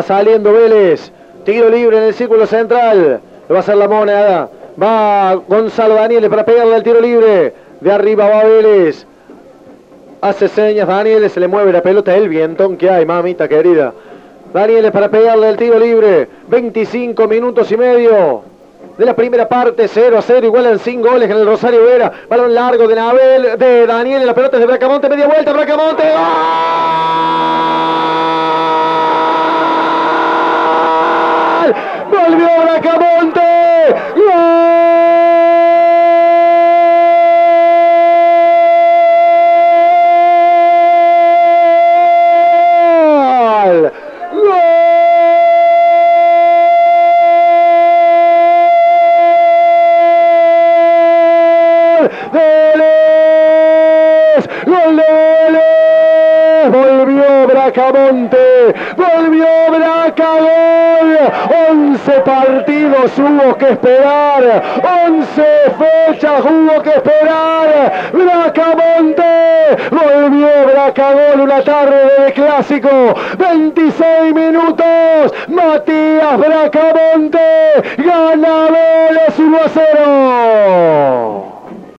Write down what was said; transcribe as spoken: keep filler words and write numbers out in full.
saliendo Vélez. Tiro libre en el círculo central. Lo va a hacer la moneda. Va Gonzalo Daniele para pegarle al tiro libre. De arriba va Vélez. Hace señas Daniele, se le mueve la pelota. El vientón que hay, mamita querida. Daniele para pegarle el tiro libre. veinticinco minutos y medio de la primera parte. cero a cero, igualan sin goles en el Rosario Vera. Balón largo de Nabel, de Daniele. La pelota es de Bracamonte, media vuelta. Bracamonte. ¡Gol! Volvió Bracamonte. ¡Gol! Vélez, gol de Vélez, volvió Bracamonte, volvió Bracagol, once partidos hubo que esperar, once fechas hubo que esperar, Bracamonte, volvió Bracagol, una tarde de clásico, veintiséis minutos, Matías Bracamonte, gana Vélez uno a cero.